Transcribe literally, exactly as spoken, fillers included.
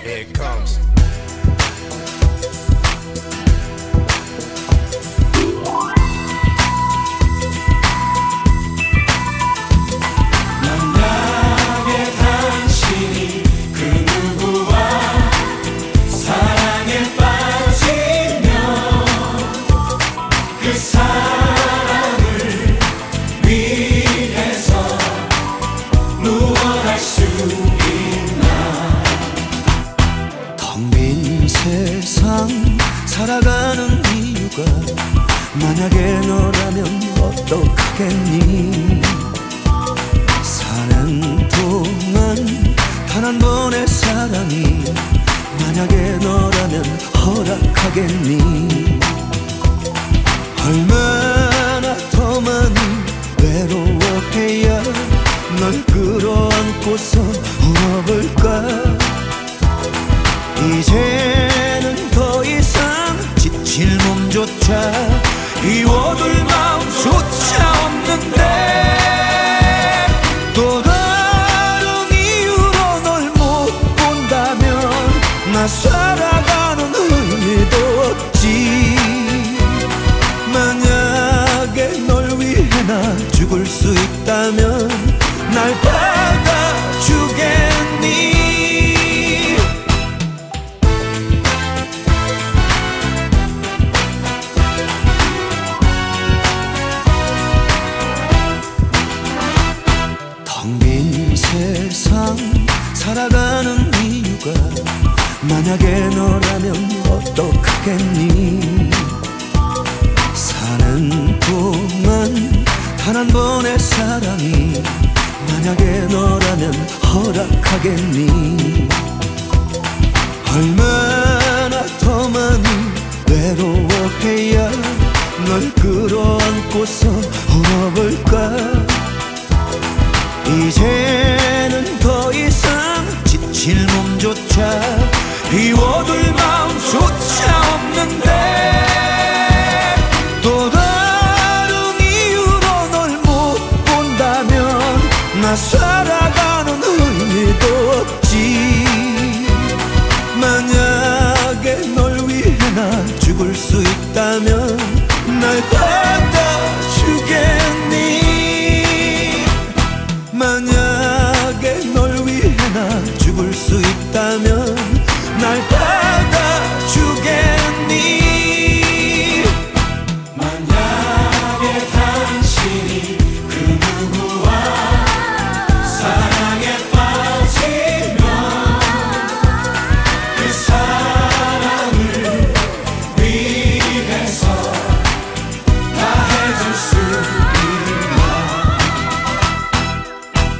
Here it comes. 만약에 당신이 그 누구와 사랑에 빠지면 그 사람을 위해서 무엇 할 수 있나. 텅 빈 세상 살아가는 이유가 만약에 너라면 어떡하겠니. 사는 동안 단 한 번의 사랑이 만약에 너라면 허락하겠니. 얼마나 더 많이 외로워해야 널 끌어안고서 울어볼까. 이제는 더 이상 지칠 몸조차 이워둘 마음조차 없는데 또 다른 이유로 널 못 본다면 나 살아가는 의미도 없지. 만약에 널 위해 나 죽을 수 있다면 날 받아주겠니. 텅 빈 세상 살아가는 이유가 만약에 너라면 어떡하겠니. 사는 동안 단 한 번의 사랑이 만약에 너라면 허락하겠니. 얼마나 더 많이 외로워해야 널 끌어안고서